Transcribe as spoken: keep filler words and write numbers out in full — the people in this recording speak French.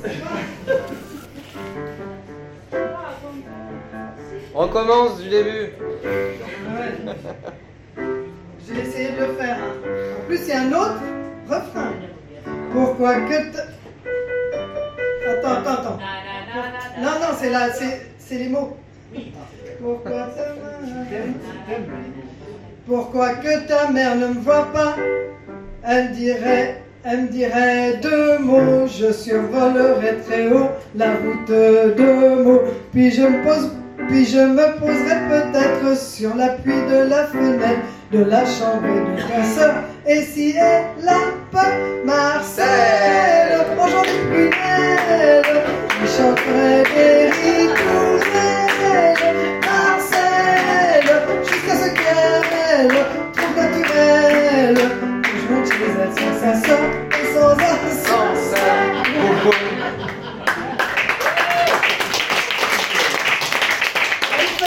On recommence du début. Ouais. J'ai essayé de le faire. Hein. En plus, il y a un autre refrain. Pourquoi que... t- Attends, attends, attends. Non, non, c'est là, c'est, c'est les mots. Pourquoi ta mère... Pourquoi que ta mère ne me voit pas? Elle dirait, elle me dirait deux mots. Je survolerai très haut la route de mots. Puis je me pose, puis je me poserai peut-être sur l'appui de la fenêtre de la chambre du passeur. Et si elle a pas Marcel, aujourd'hui Prunelle, je chanterai des